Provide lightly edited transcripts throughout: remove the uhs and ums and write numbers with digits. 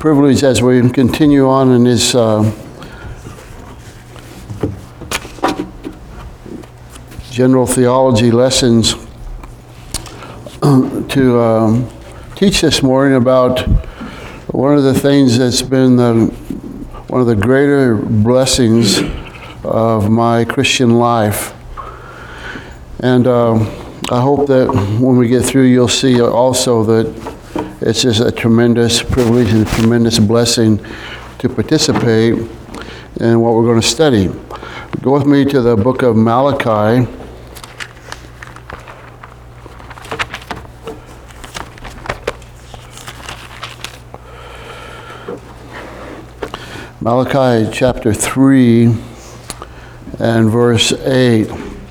privilege as we continue on in this general theology lessons to teach this morning about one of the things that's been one of the greater blessings of my Christian life. And I hope that when we get through, you'll see also that it's just a tremendous privilege and a tremendous blessing to participate in what we're going to study. Go with me to the book of Malachi. Malachi chapter 3 and verse 8.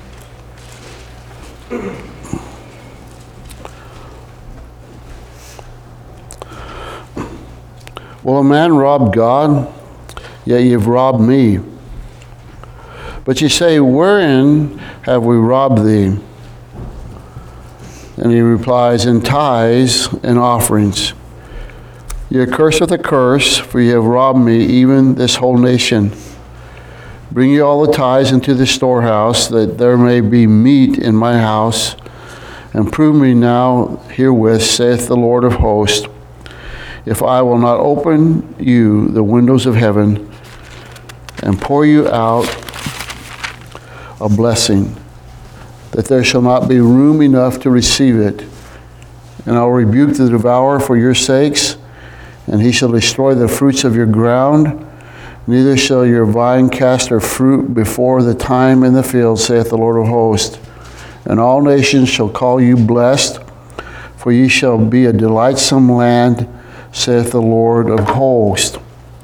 Will a man rob God? Yet you've robbed me. But you say, wherein have we robbed thee? And he replies, in tithes and offerings. You're cursed with a curse, for you have robbed me, even this whole nation. Bring ye all the tithes into the storehouse, that there may be meat in my house. And prove me now herewith, saith the Lord of hosts, if I will not open you the windows of heaven and pour you out a blessing, that there shall not be room enough to receive it. And I'll rebuke the devourer for your sakes, and he shall destroy the fruits of your ground. Neither shall your vine cast her fruit before the time in the field, saith the Lord of hosts. And all nations shall call you blessed, for ye shall be a delightsome land, saith the Lord of hosts.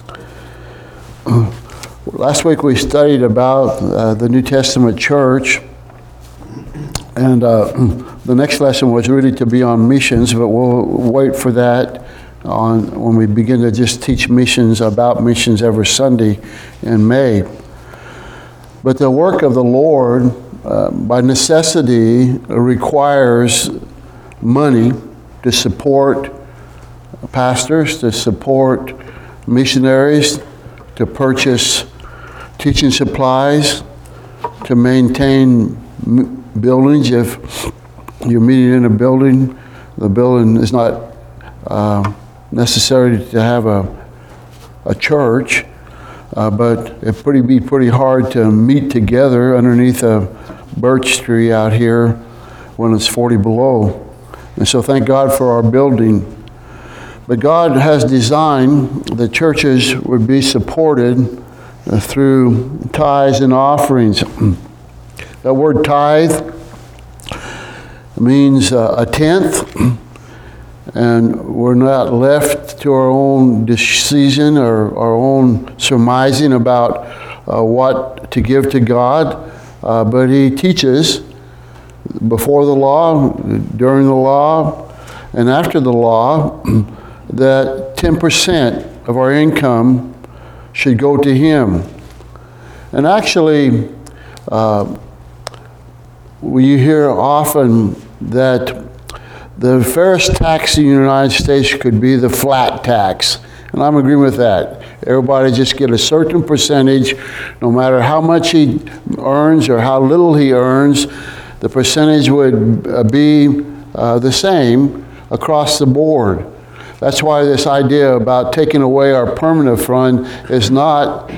Last week we studied about the New Testament church, and the next lesson was really to be on missions, but we'll wait for that when we begin to just teach missions about missions every Sunday in May. But the work of the Lord, by necessity, requires money to support pastors, to support missionaries, to purchase teaching supplies, to maintain buildings. If you're meeting in a building, the building is not necessary to have a church, but it'd be pretty hard to meet together underneath a birch tree out here when it's 40 below. And so thank God for our building. But God has designed the churches would be supported through tithes and offerings. The word tithe means a tenth, and we're not left to our own decision or our own surmising about what to give to God, but He teaches before the law, during the law, and after the law, that 10% of our income should go to Him. And actually, we hear often that the fairest tax in the United States could be the flat tax. And I'm agreeing with that. Everybody just get a certain percentage, no matter how much he earns or how little he earns, the percentage would be the same across the board. That's why this idea about taking away our permanent fund is not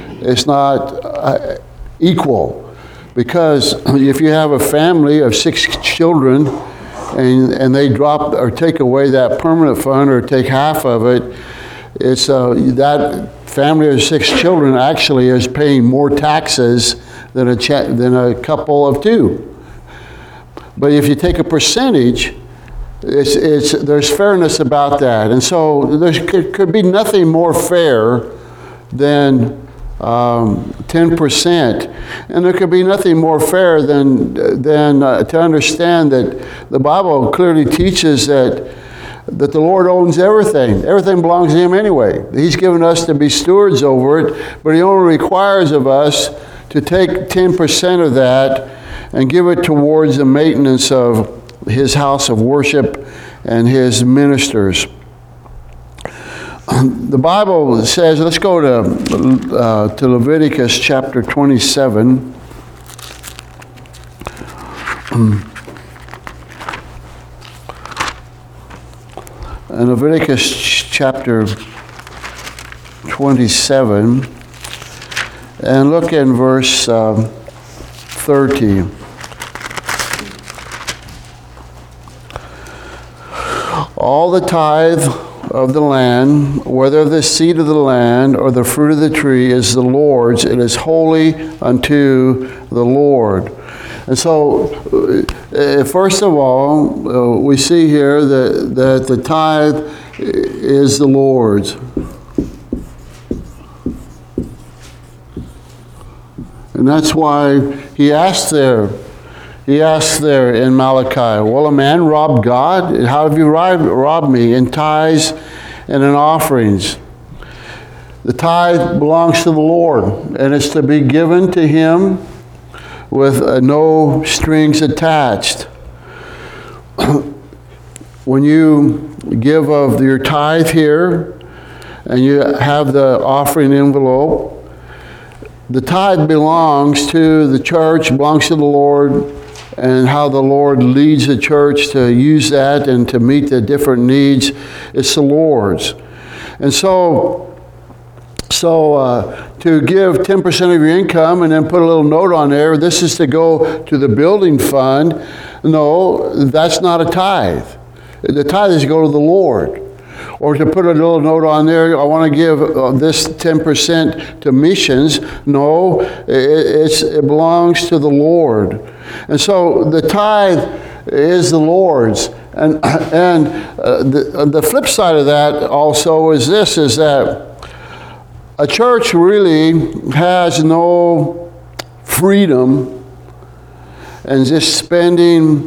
equal. Because if you have a family of 6 children and they drop or take away that permanent fund or take half of it, it's that family of 6 children actually is paying more taxes than a couple of 2. But if you take a percentage, there's fairness about that. And so there could be nothing more fair than 10%. And there could be nothing more fair than to understand that the Bible clearly teaches that the Lord owns everything. Everything belongs to Him anyway. He's given us to be stewards over it, but He only requires of us to take 10% of that and give it towards the maintenance of His house of worship and His ministers. The Bible says, let's go to Leviticus chapter 27. In Leviticus chapter 27, and look in verse 30. All the tithe of the land, whether the seed of the land or the fruit of the tree, is the Lord's. It is holy unto the Lord. And so, first of all, we see here that the tithe is the Lord's. And that's why he asked there in Malachi, will a man rob God? How have you robbed me? In tithes and in offerings. The tithe belongs to the Lord, and it's to be given to him with no strings attached. When you give of your tithe here, and you have the offering envelope, the tithe belongs to the church, belongs to the Lord, and how the Lord leads the church to use that and to meet the different needs, it's the Lord's. And so to give 10% of your income and then put a little note on there, this is to go to the building fund, no, that's not a tithe. The tithe is to go to the Lord. Or to put a little note on there, I want to give this 10% to missions. No, it belongs to the Lord. And so the tithe is the Lord's. And the flip side of that also is this, is that a church really has no freedom and just spending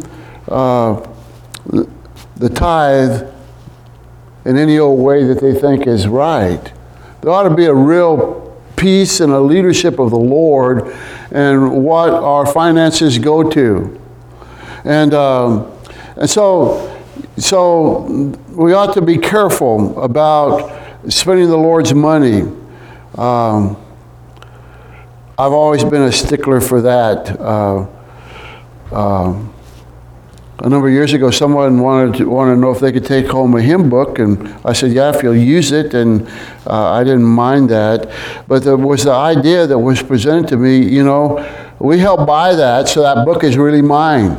the tithe in any old way that they think is right. There ought to be a real peace and a leadership of the Lord and what our finances go to. And so we ought to be careful about spending the Lord's money. I've always been a stickler for that. A number of years ago, someone wanted to know if they could take home a hymn book, and I said, yeah, if you'll use it, and I didn't mind that. But there was the idea that was presented to me, we help buy that, so that book is really mine.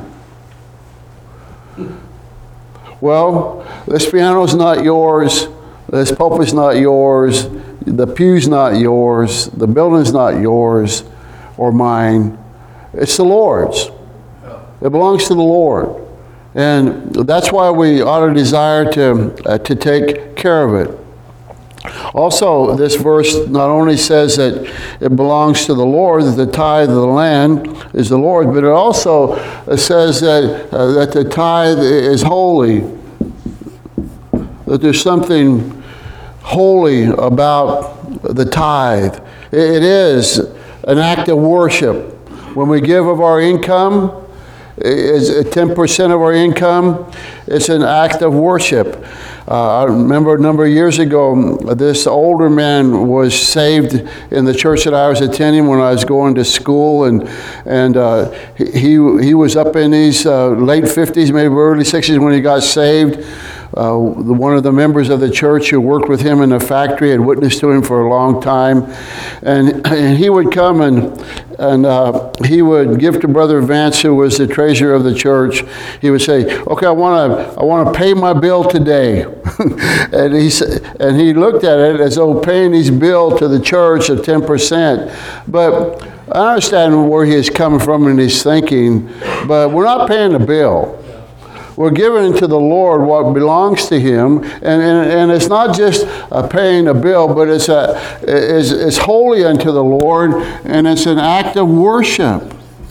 Well, this piano's not yours, this pulpit's not yours, the pew's not yours, the building's not yours or mine. It's the Lord's. It belongs to the Lord. And that's why we ought to desire to take care of it. Also, this verse not only says that it belongs to the Lord, that the tithe of the land is the Lord, but it also says that the tithe is holy, that there's something holy about the tithe. It is an act of worship. When we give of our income, is 10% of our income, it's an act of worship. I remember a number of years ago, this older man was saved in the church that I was attending when I was going to school, and he was up in his late 50s, maybe early 60s when he got saved. One of the members of the church who worked with him in the factory had witnessed to him for a long time, and he would come and he would give to Brother Vance, who was the treasurer of the church. He would say, "Okay, I want to pay my bill today," and he looked at it as though paying his bill to the church of 10%. But I understand where he is coming from in his thinking, but we're not paying the bill. We're giving to the Lord what belongs to Him, and it's not just paying a bill, but it's holy unto the Lord, and it's an act of worship.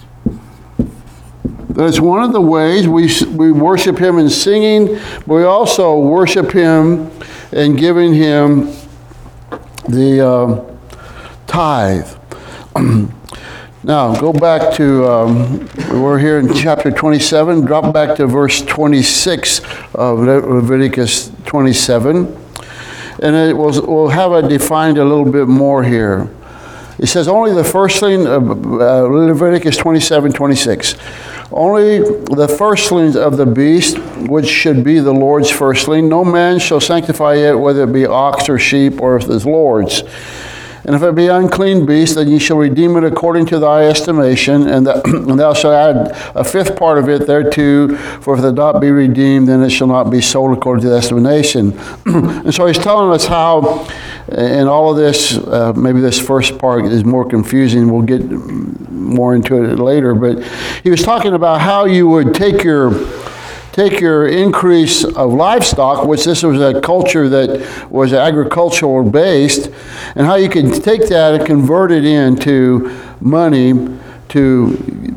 That's one of the ways we worship Him in singing, but we also worship Him in giving Him the tithe. Now, go back to, we're here in chapter 27. Drop back to verse 26 of Leviticus 27. and we'll have it defined a little bit more here. It says only the firstling of Leviticus 27:26. Only the firstlings of the beast, which should be the Lord's firstling, no man shall sanctify it, whether it be ox or sheep, or if it is Lord's. And if it be unclean beast, then ye shall redeem it according to thy estimation, and thou shalt add a fifth part of it thereto, for if it not be redeemed, then it shall not be sold according to the estimation. And so he's telling us how, in all of this, maybe this first part is more confusing. We'll get more into it later, but he was talking about how you would take your increase of livestock, which this was a culture that was agricultural based, and how you could take that and convert it into money to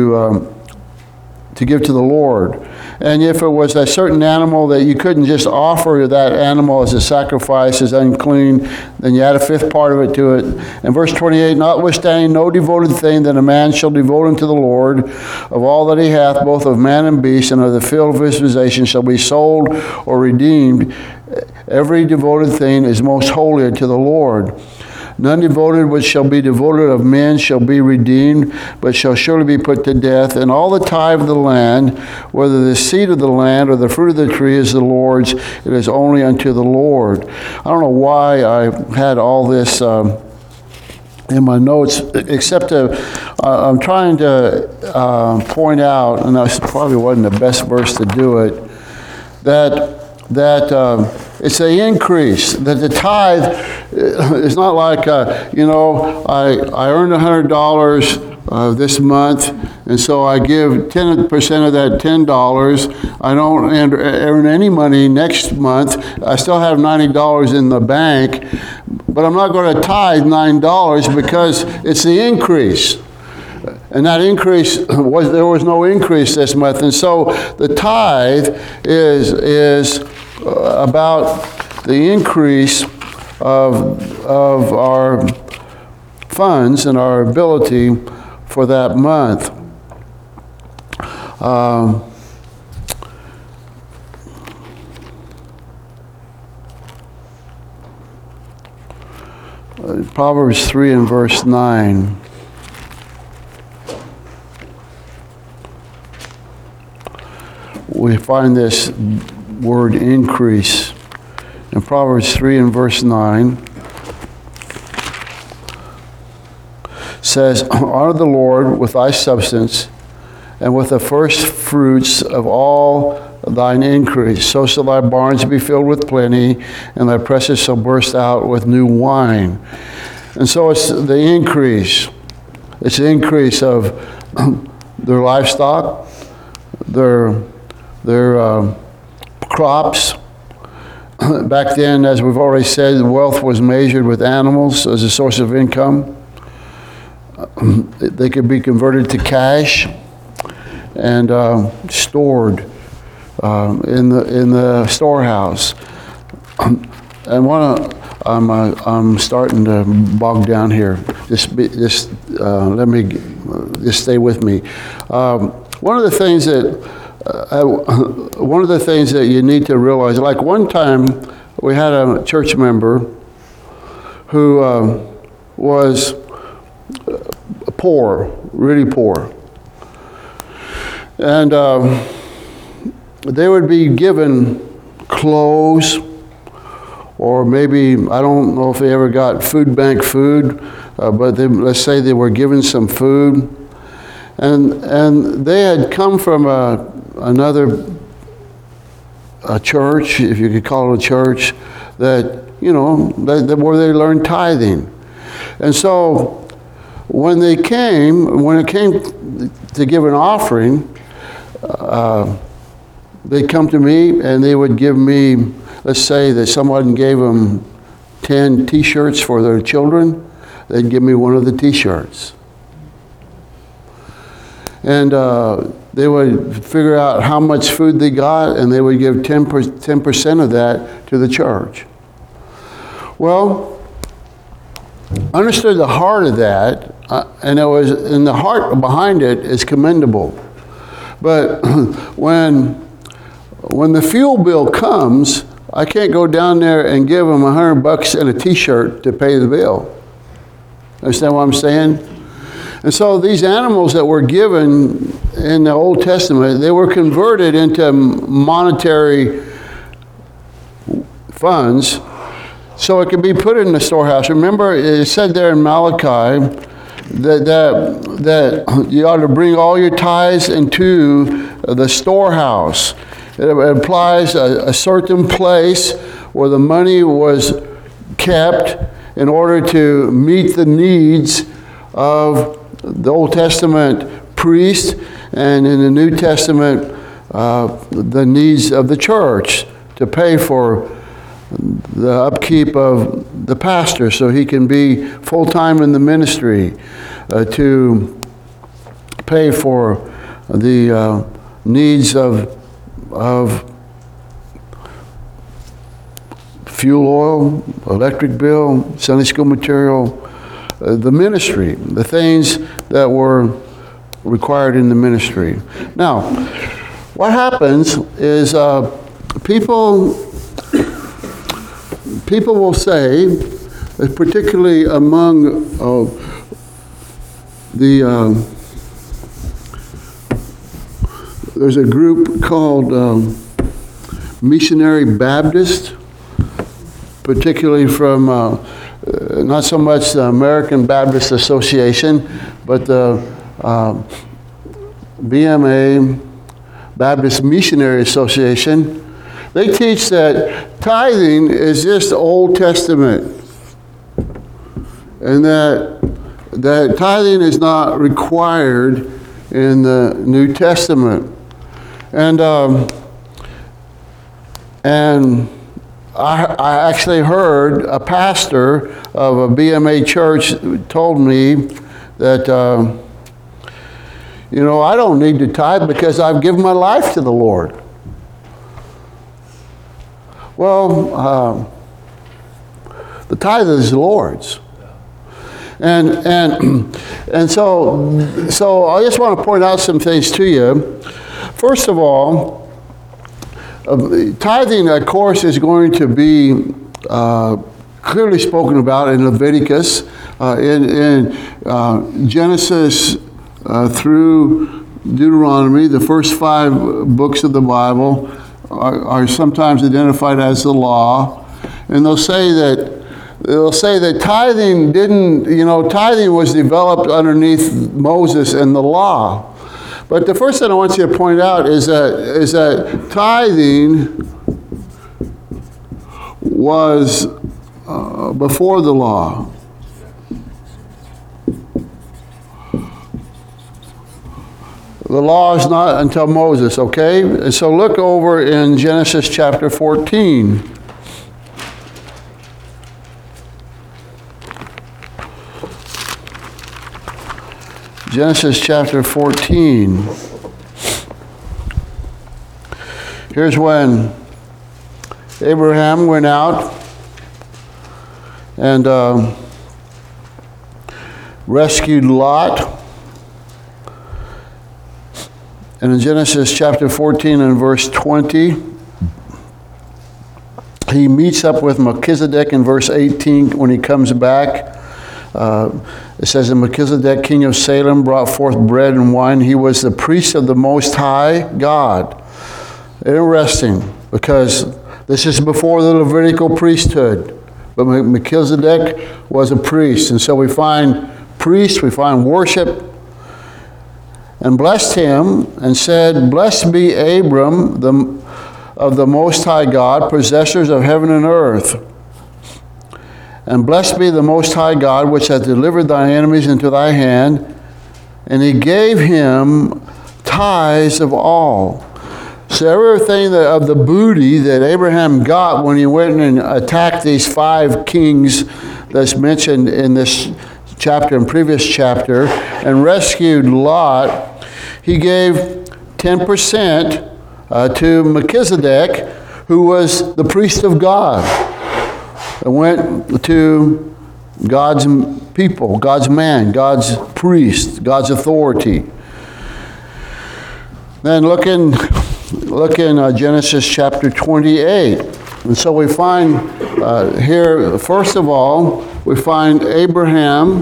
give to the Lord. And if it was a certain animal that you couldn't just offer that animal as a sacrifice, as unclean, then you add a fifth part of it to it. And verse 28, notwithstanding no devoted thing that a man shall devote unto the Lord, of all that he hath, both of man and beast, and of the field of his possession, shall be sold or redeemed. Every devoted thing is most holy unto the Lord. None devoted which shall be devoted of men shall be redeemed, but shall surely be put to death. And all the tithe of the land, whether the seed of the land or the fruit of the tree is the Lord's, it is only unto the Lord. I don't know why I had all this in my notes, except I'm trying to point out, and that probably wasn't the best verse to do it, that it's the increase, that the tithe is not like, I earned $100 this month, and so I give 10% of that $10. I don't earn any money next month. I still have $90 in the bank, but I'm not going to tithe $9 because it's the increase. And that increase, there was no increase this month. And so the tithe is about the increase of our funds and our ability for that month. Proverbs 3 and verse 9. We find this word increase in Proverbs 3 and verse 9. Says, honor the Lord with thy substance and with the first fruits of all thine increase. So shall thy barns be filled with plenty, and thy presses shall burst out with new wine. And so it's the increase. It's the increase of their livestock, their crops. Back then, as we've already said, wealth was measured with animals as a source of income. They could be converted to cash and stored in the storehouse. And I'm starting to bog down here. Let me just stay with me. One of the things that you need to realize, like one time we had a church member who was poor, really poor. And they would be given clothes, or maybe, I don't know if they ever got food bank food, but let's say they were given some food. And they had come from another church, if you could call it a church, that, where they learned tithing. And so when it came to give an offering, they'd come to me and they would give me, let's say that someone gave them 10 t-shirts for their children, they'd give me one of the t-shirts. And they would figure out how much food they got, and they would give 10% of that to the church. Well, I understood the heart of that, and the heart behind it is commendable. But when the fuel bill comes, I can't go down there and give them $100 and a T-shirt to pay the bill. Understand what I'm saying? And so these animals that were given in the Old Testament, they were converted into monetary funds so it could be put in the storehouse. Remember, it said there in Malachi that you ought to bring all your tithes into the storehouse. It implies a certain place where the money was kept in order to meet the needs of the Old Testament priest, and in the New Testament, the needs of the church to pay for the upkeep of the pastor so he can be full-time in the ministry, to pay for the needs of fuel oil, electric bill, Sunday school material, the ministry, the things that were required in the ministry. Now, what happens is people will say, particularly among there's a group called Missionary Baptist, particularly from not so much the American Baptist Association, but the BMA, Baptist Missionary Association. They teach that tithing is just Old Testament, and that tithing is not required in the New Testament. And I actually heard a pastor of a BMA church told me that, I don't need to tithe because I've given my life to the Lord. Well, the tithe is the Lord's. And so I just want to point out some things to you. First of all, tithing, of course, is going to be clearly spoken about in Leviticus, in Genesis through Deuteronomy. The first 5 books of the Bible are sometimes identified as the law, and they'll say that tithing tithing was developed underneath Moses and the law. But the first thing I want you to point out is that tithing was before the law. The law is not until Moses, okay? And so look over in Genesis chapter 14. Genesis chapter 14. Here's when Abraham went out and rescued Lot. And in Genesis chapter 14 and verse 20, he meets up with Melchizedek in verse 18 when he comes back. It says, and Melchizedek, king of Salem, brought forth bread and wine. He was the priest of the Most High God. Interesting, because this is before the Levitical priesthood. But Melchizedek was a priest. And so we find priests, we find worship, and blessed him and said, blessed be Abram of the Most High God, possessors of heaven and earth. And blessed be the Most High God, which hath delivered thy enemies into thy hand. And he gave him tithes of all. So everything of the booty that Abraham got when he went and attacked these 5 kings that's mentioned in this chapter and previous chapter, and rescued Lot, he gave 10% to Melchizedek, who was the priest of God, and went to God's people, God's man, God's priest, God's authority. Then look in Genesis chapter 28. And so we find here, first of all, we find Abraham,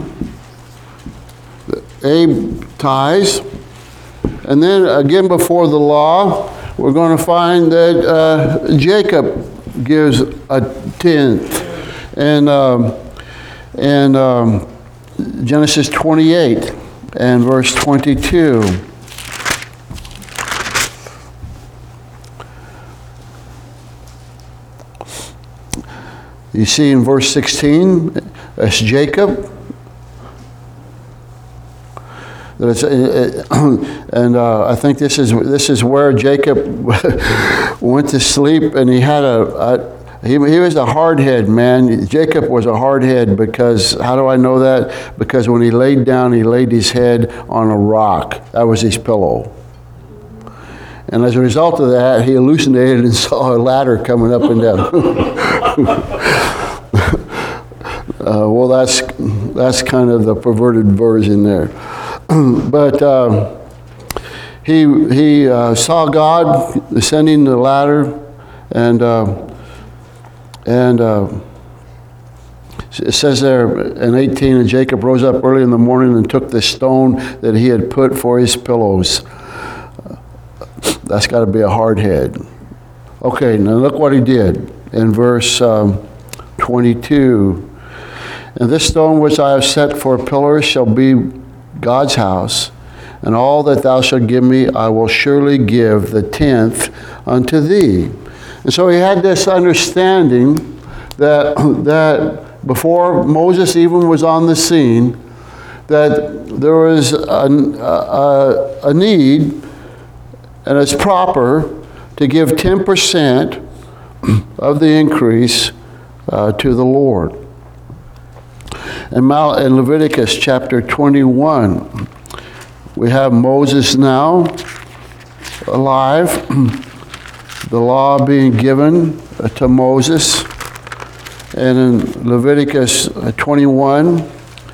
Abe tithes. And then again before the law, we're going to find that Jacob gives a tenth. And Genesis 28 and verse 22. You see in verse 16, that's Jacob. And I think this is where Jacob went to sleep, and he had he was a hardhead man. Jacob was a hardhead because, how do I know that? Because when he laid down, he laid his head on a rock. That was his pillow. And as a result of that, he hallucinated and saw a ladder coming up and down. Well, that's kind of the perverted version there. But he saw God ascending the ladder, and it says there in 18, and Jacob rose up early in the morning and took the stone that he had put for his pillows. That's got to be a hard head. Okay, now look what he did in verse 22. And this stone which I have set for a pillar shall be God's house, and all that thou shalt give me, I will surely give the tenth unto thee. And so he had this understanding that before Moses even was on the scene, that there was a need, and it's proper to give 10% of the increase to the Lord. In Leviticus chapter 21, we have Moses now alive, the law being given to Moses. And in Leviticus 21,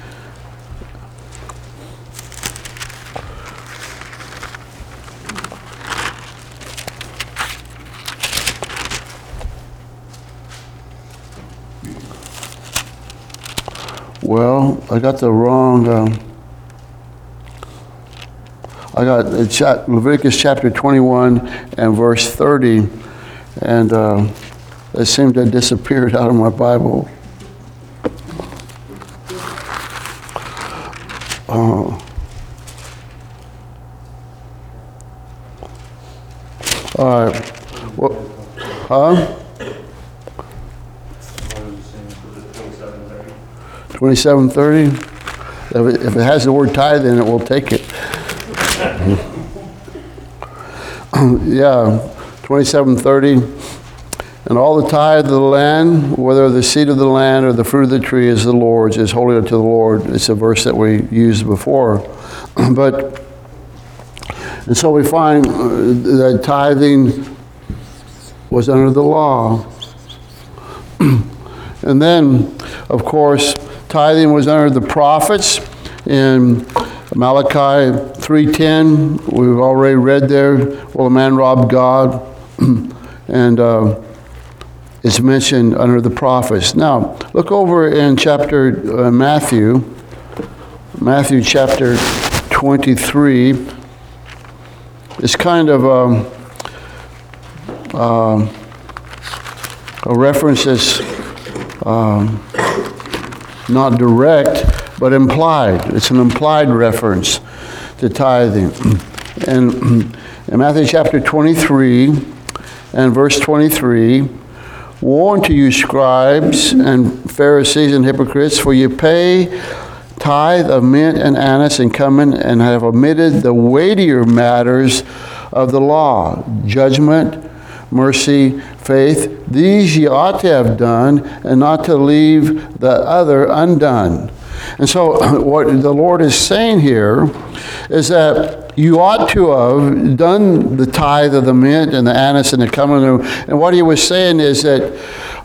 well, I got the wrong, I got Leviticus chapter 21 and verse 30, and it seemed to have disappeared out of my Bible. All right. Well, huh? 27:30. If it has the word tithe in it, we'll take it. Yeah, 27:30. And all the tithe of the land, whether the seed of the land or the fruit of the tree, is the Lord's, is holy unto the Lord. It's a verse that we used before. And so we find that tithing was under the law. And then, of course, tithing was under the prophets. In Malachi 3:10, we've already read there, will a man rob God? And it's mentioned under the prophets. Now, look over in chapter Matthew chapter 23. It's kind of a reference that's not direct, but implied. It's an implied reference to tithing. And in Matthew chapter 23 and verse 23, woe unto you, scribes and Pharisees and hypocrites, for you pay tithe of mint and anise and cumin, and have omitted the weightier matters of the law, judgment, mercy, faith. These ye ought to have done, and not to leave the other undone. And so what the Lord is saying here is that you ought to have done the tithe of the mint and the anise and the cumin. And what he was saying is that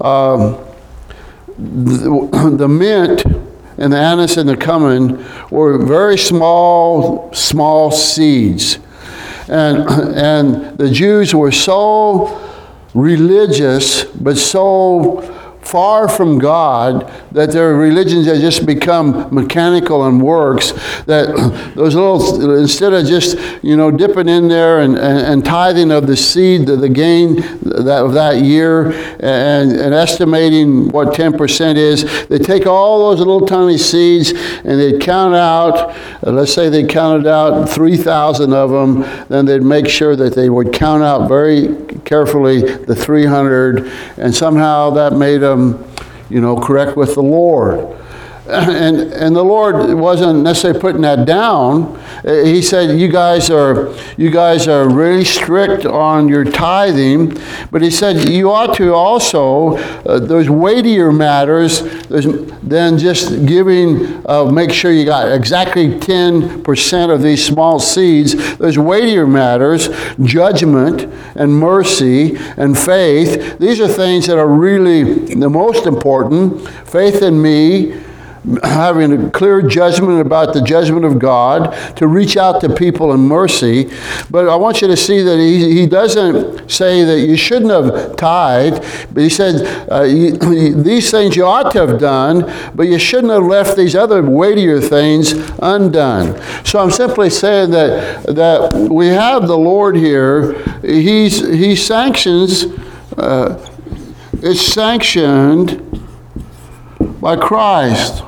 the mint and the anise and the cumin were very small seeds. And the Jews were so religious, but so far from God that their religions have just become mechanical and works, that those little, instead of just, dipping in there and tithing of the seed, the gain of that year, and estimating what 10% is, they take all those little tiny seeds and they'd count out, let's say they counted out 3,000 of them, then they'd make sure that they would count out very carefully the 300, and somehow that made them correct with the Lord. And the Lord wasn't necessarily putting that down. He said, you guys are really strict on your tithing, but he said you ought to also, there's weightier matters than just giving, make sure you got exactly 10% of these small seeds. There's weightier matters, judgment and mercy and faith. These are things that are really the most important. Faith in me, having a clear judgment about the judgment of God, to reach out to people in mercy. But I want you to see that he doesn't say that you shouldn't have tithed, but he said these things you ought to have done, but you shouldn't have left these other weightier things undone. So I'm simply saying that we have the Lord here. He sanctions, it's sanctioned by Christ.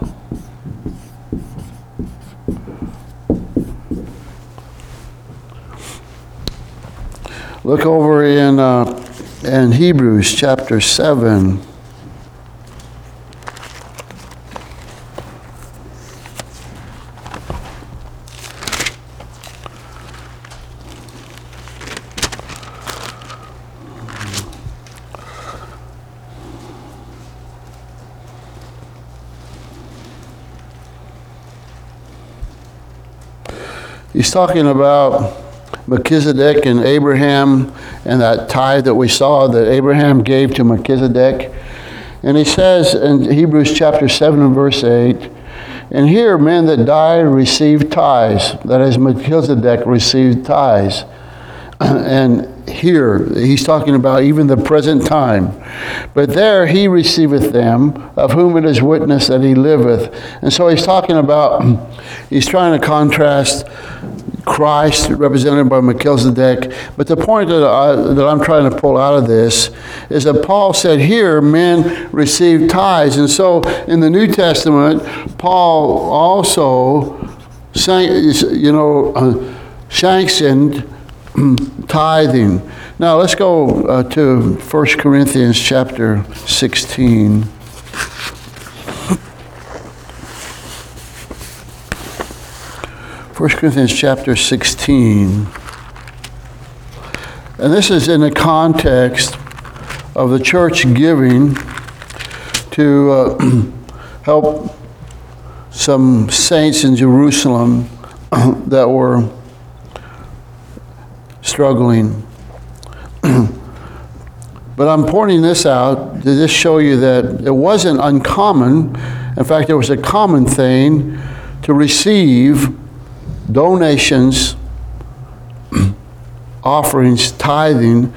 Look over in Hebrews chapter 7. He's talking about Melchizedek and Abraham and that tithe that we saw that Abraham gave to Melchizedek. And he says in Hebrews chapter 7 and verse 8, and here men that died received tithes. That is, Melchizedek received tithes. And here, he's talking about even the present time. But there he receiveth them, of whom it is witness that he liveth. And so he's talking about, he's trying to contrast Christ, represented by Melchizedek. But the point that I'm trying to pull out of this is that Paul said here, men receive tithes. And so in the New Testament, Paul also sanctioned tithing. Now let's go to 1 Corinthians chapter 16. 1 Corinthians chapter 16. And this is in the context of the church giving to help some saints in Jerusalem that were struggling. But I'm pointing this out to just show you that it wasn't uncommon. In fact, it was a common thing to receive donations, offerings, tithing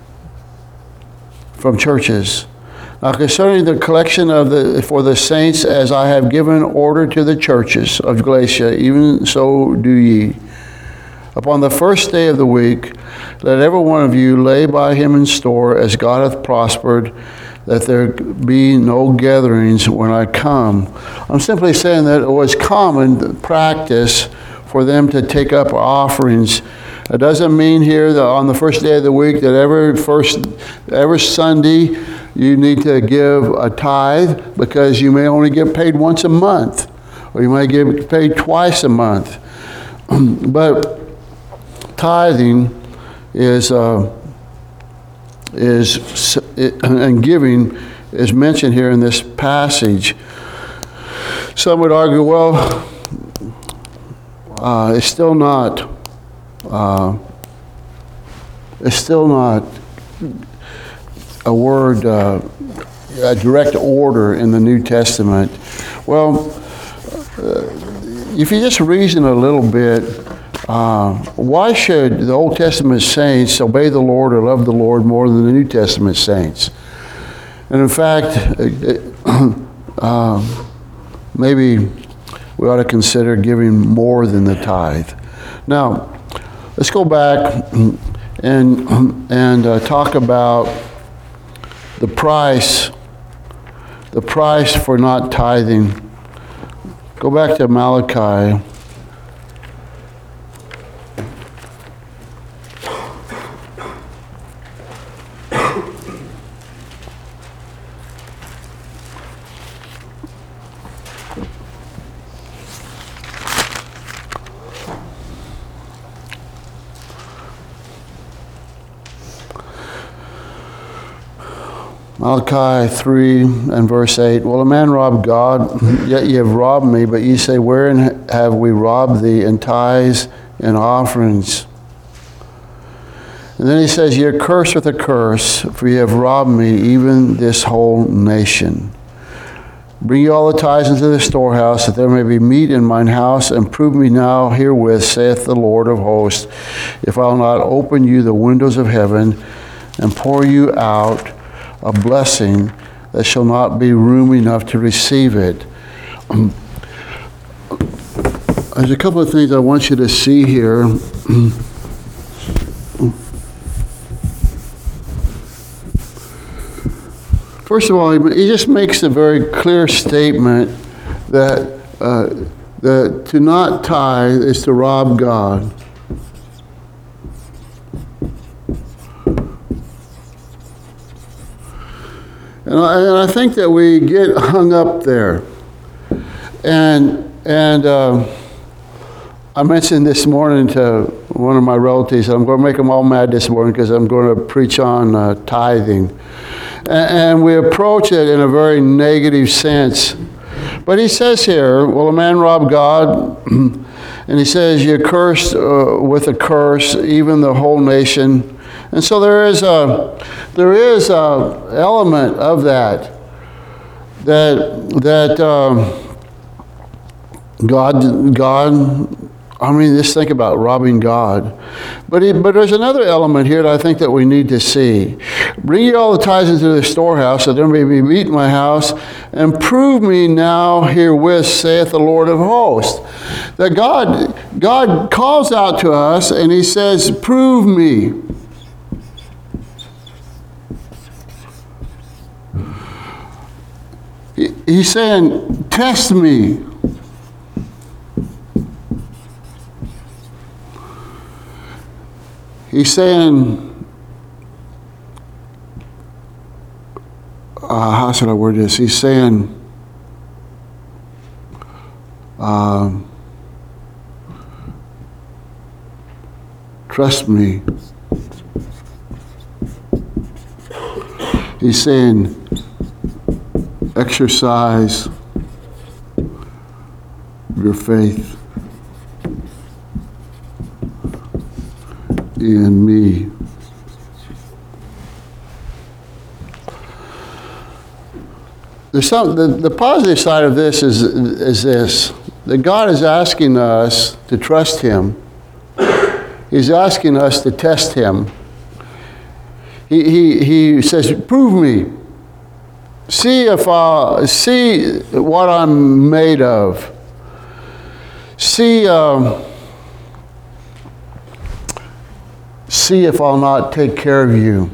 from churches. Now, concerning the collection for the saints, as I have given order to the churches of Galatia, even so do ye. Upon the first day of the week, let every one of you lay by him in store, as God hath prospered, that there be no gatherings when I come. I'm simply saying that it was common practice for them to take up offerings. It doesn't mean here that on the first day of the week that every Sunday you need to give a tithe, because you may only get paid once a month, or you might get paid twice a month. But tithing and giving is mentioned here in this passage. Some would argue, well, it's still not a word, a direct order in the New Testament. Well, if you just reason a little bit, Why should the Old Testament saints obey the Lord or love the Lord more than the New Testament saints? And in fact, maybe we ought to consider giving more than the tithe. Now, let's go back and talk about the price for not tithing. Go back to Malachi. Malachi 3 and verse 8, will a man rob God? Yet ye have robbed me, but ye say, wherein have we robbed thee in tithes and offerings? And then he says, ye are cursed with a curse, for ye have robbed me, even this whole nation. Bring ye all the tithes into the storehouse, that there may be meat in mine house, and prove me now herewith, saith the Lord of hosts, if I will not open you the windows of heaven, and pour you out a blessing that shall not be room enough to receive it. There's a couple of things I want you to see here. First of all, he just makes a very clear statement that to not tithe is to rob God. And I think that we get hung up there. And I mentioned this morning to one of my relatives, I'm going to make them all mad this morning because I'm going to preach on tithing. And we approach it in a very negative sense. But he says here, will a man rob God? And he says, you're cursed with a curse, even the whole nation. And so there is a element of that God. I mean, just think about robbing God. But there's another element here that I think that we need to see. Bring ye all the tithes into the storehouse, that there may be meat in my house, and prove me now herewith, saith the Lord of hosts. That God calls out to us, and he says, prove me. He's saying, test me. He's saying, how should I word this? He's saying, trust me. He's saying, exercise your faith in me. There's the positive side of this is this, that God is asking us to trust him. He's asking us to test him. He says, prove me. See what I'm made of. See if I'll not take care of you.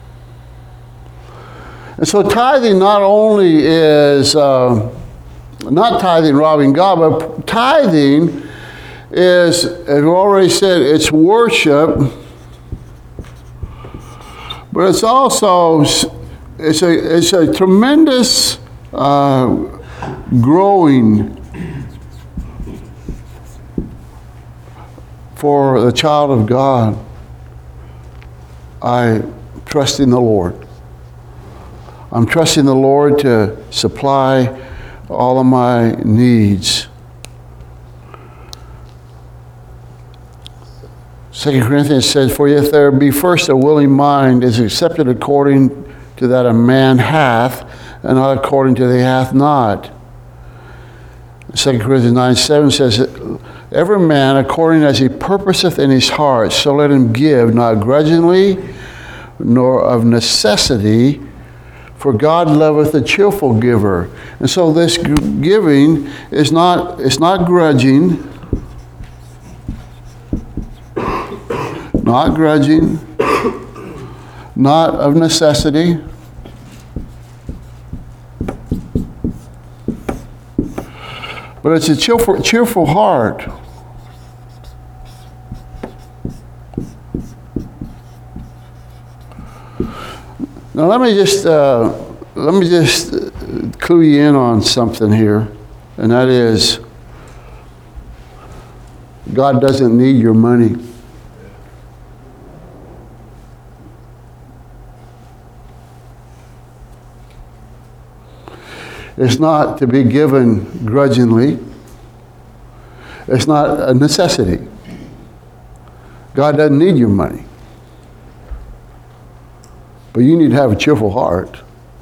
And so tithing not only is not tithing robbing God, but tithing is, as we already said, it's worship, but it's also it's a tremendous growing for the child of God. I trust in the Lord. I'm trusting the Lord to supply all of my needs. 2 Corinthians says, for if there be first a willing mind, is accepted according to that a man hath, and not according to that he hath not. 2 Corinthians 9:7 says, every man according as he purposeth in his heart, so let him give, not grudgingly, nor of necessity, for God loveth a cheerful giver. And so this giving is not grudging, not grudging, not of necessity. But it's a cheerful heart. Now let me just clue you in on something here, and that is, God doesn't need your money. It's not to be given grudgingly. It's not a necessity. God doesn't need your money. But you need to have a cheerful heart.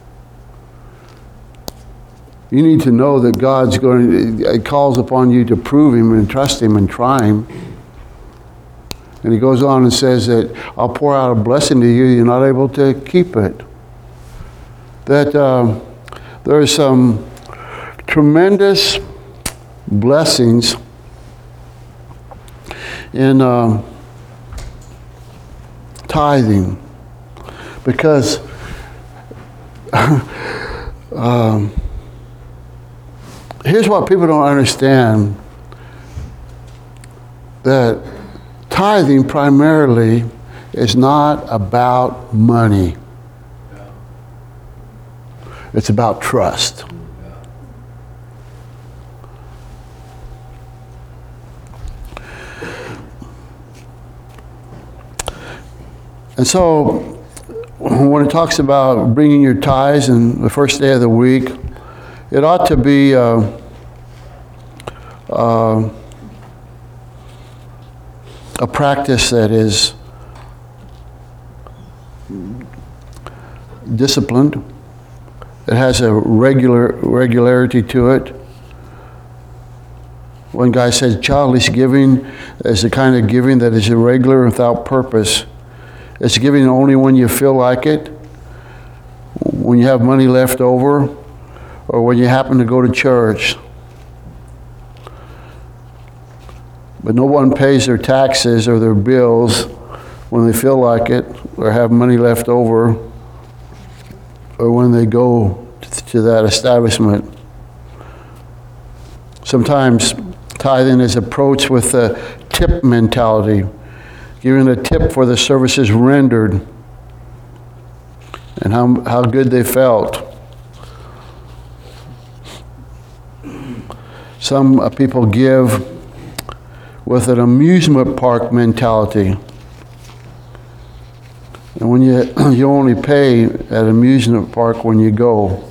You need to know that God's it calls upon you to prove Him and trust Him and try Him. And He goes on and says that I'll pour out a blessing to you, you're not able to keep it. That there are some tremendous blessings in tithing. Because here's what people don't understand, that tithing primarily is not about money. It's about trust. And so, when it talks about bringing your tithes in the first day of the week, it ought to be a practice that is disciplined. It has a regularity to it. One guy said childish giving is the kind of giving that is irregular and without purpose. It's giving only when you feel like it, when you have money left over, or when you happen to go to church. But no one pays their taxes or their bills when they feel like it, or have money left over, or when they go to that establishment. Sometimes tithing is approached with a tip mentality, giving a tip for the services rendered and how good they felt. Some people give with an amusement park mentality. And when you only pay at an amusement park when you go.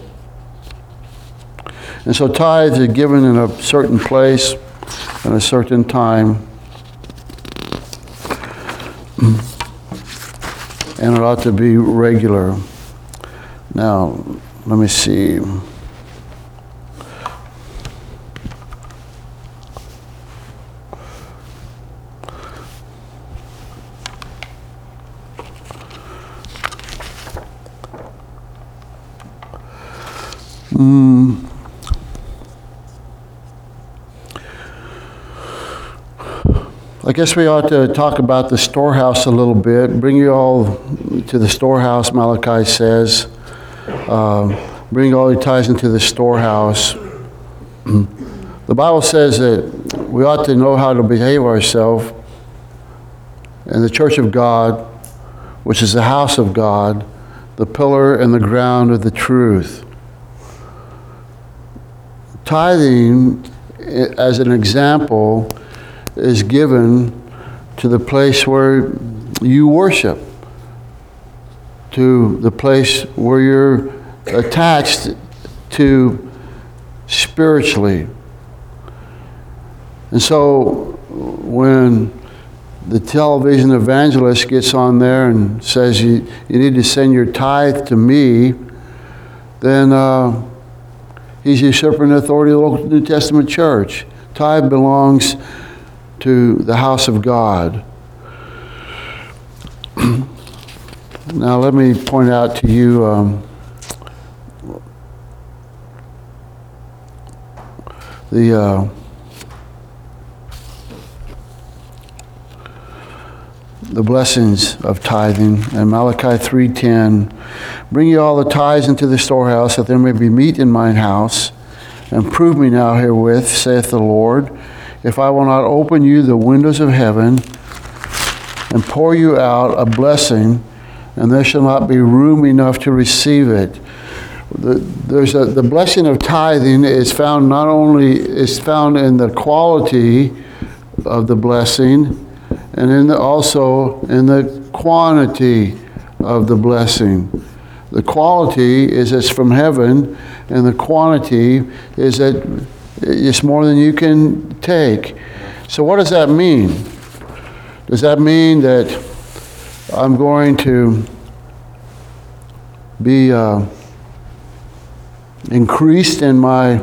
And so tithes are given in a certain place and a certain time. And it ought to be regular. Now, let me see. I guess we ought to talk about the storehouse a little bit. Bring you all to the storehouse, Malachi says. Bring all your tithes into the storehouse. The Bible says that we ought to know how to behave ourselves in the church of God, which is the house of God, the pillar and the ground of the truth. Tithing, as an example, is given to the place where you worship, to the place where you're attached to spiritually. And so when the television evangelist gets on there and says you need to send your tithe to me, then he's usurping the authority of the local New Testament church. Tithe belongs to the house of God. Now let me point out to you the blessings of tithing. And Malachi 3:10, bring ye all the tithes into the storehouse, that there may be meat in mine house. And prove me now herewith, saith the Lord, if I will not open you the windows of heaven and pour you out a blessing, and there shall not be room enough to receive it. The blessing of tithing is found not only is found in the quality of the blessing, and also in the quantity of the blessing. The quality is it's from heaven, and the quantity is that it's more than you can take. So what does that mean? Does that mean that I'm going to be increased in my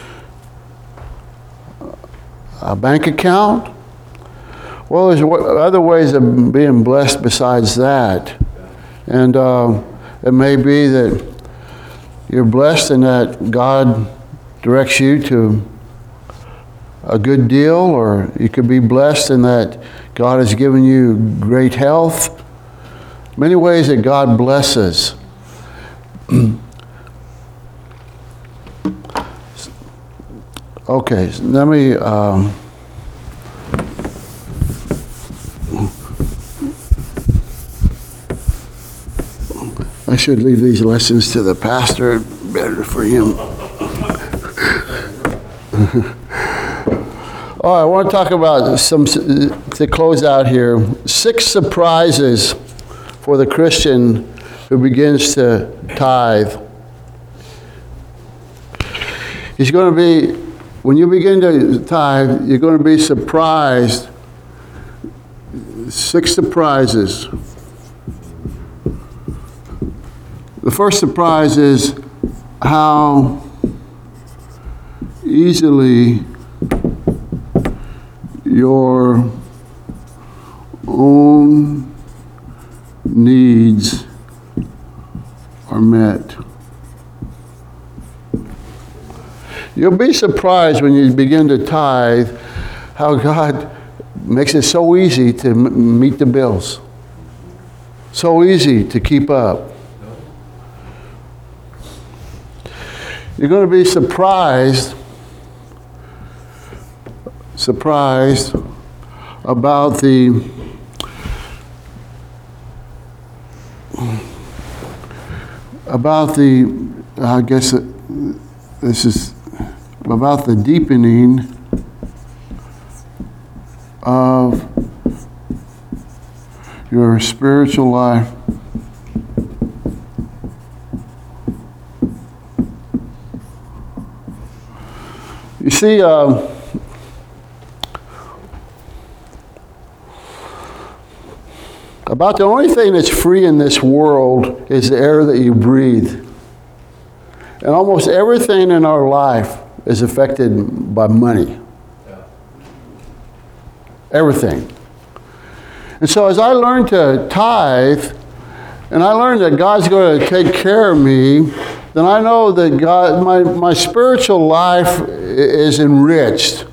bank account? Well, there's other ways of being blessed besides that. And it may be that you're blessed in that God directs you to a good deal, or you could be blessed in that God has given you great health. Many ways that God blesses. Okay, so let me I should leave these lessons to the pastor. Better for him. All right, I want to talk about some, to close out here, 6 surprises for the Christian who begins to tithe. He's going to be, when you begin to tithe, you're going to be surprised. 6 surprises. The first surprise is how easily your own needs are met. You'll be surprised when you begin to tithe how God makes it so easy to meet the bills. So easy to keep up. You're going to be surprised about the I guess this is about the deepening of your spiritual life. You see, about the only thing that's free in this world is the air that you breathe. And almost everything in our life is affected by money. Everything. And so as I learned to tithe, and I learned that God's going to take care of me, then I know that God, my spiritual life is enriched.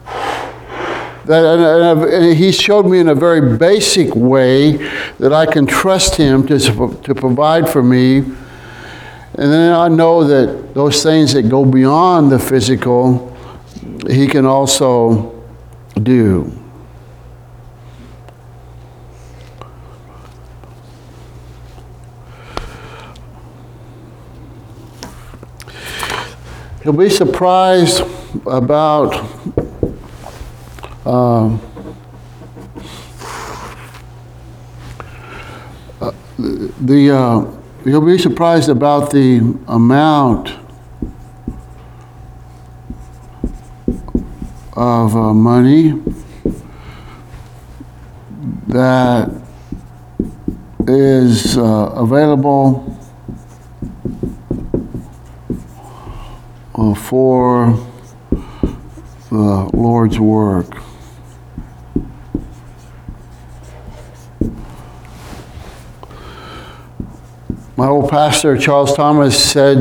And He showed me in a very basic way that I can trust Him to provide for me. And then I know that those things that go beyond the physical, He can also do. You'll be surprised about you'll be surprised about the amount of money that is available for the Lord's work. My old pastor, Charles Thomas, said,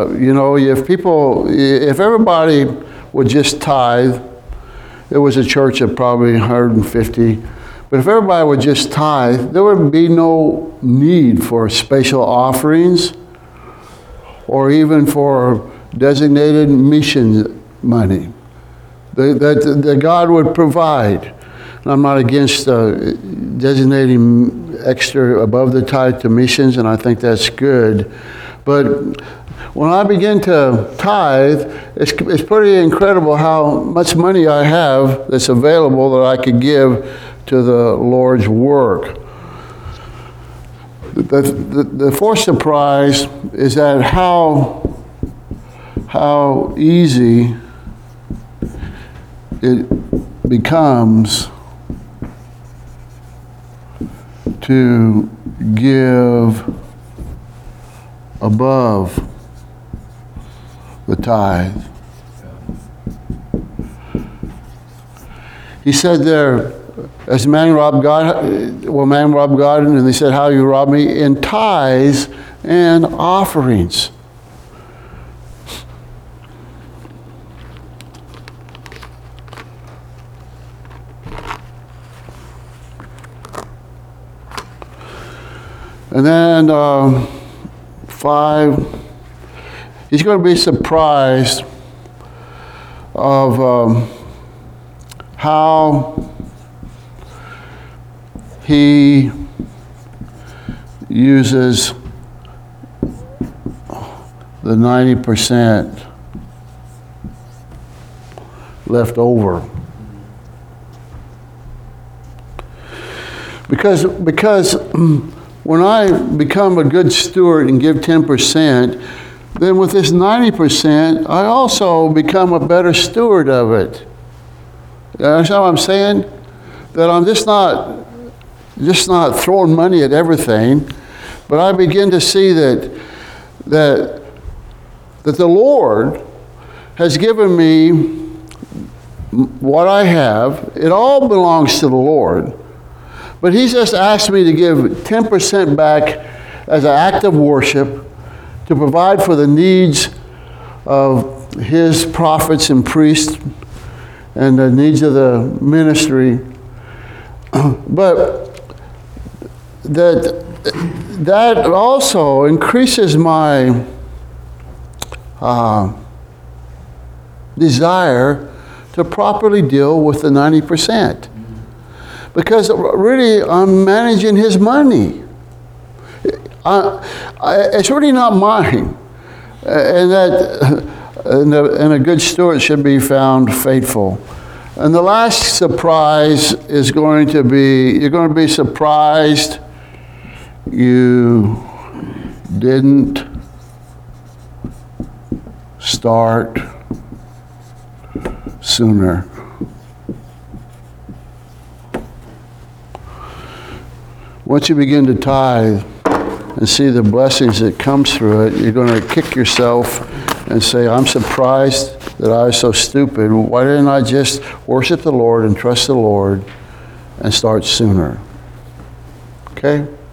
if everybody would just tithe, it was a church of probably 150, but if everybody would just tithe, there would be no need for special offerings or even for designated mission money that God would provide. And I'm not against designating extra above the tithe to missions, and I think that's good. But when I begin to tithe, it's pretty incredible how much money I have that's available that I could give to the Lord's work. The fourth surprise is that how easy it becomes to give above the tithe. He said there, as man robbed God, and they said, how you rob me? In tithes and offerings. And then 5, he's going to be surprised of how he uses the 90% left over. Because when I become a good steward and give 10%, then with this 90%, I also become a better steward of it. You understand what I'm saying? That I'm just not throwing money at everything, but I begin to see that the Lord has given me what I have. It all belongs to the Lord. But He's just asked me to give 10% back as an act of worship to provide for the needs of His prophets and priests and the needs of the ministry. But that also increases my desire to properly deal with the 90%. Because really, I'm managing His money. It's really not mine. And a good steward should be found faithful. And the last surprise is going to be, you're going to be surprised you didn't start sooner. Once you begin to tithe and see the blessings that comes through it, you're going to kick yourself and say, I'm surprised that I was so stupid. Why didn't I just worship the Lord and trust the Lord and start sooner? Okay?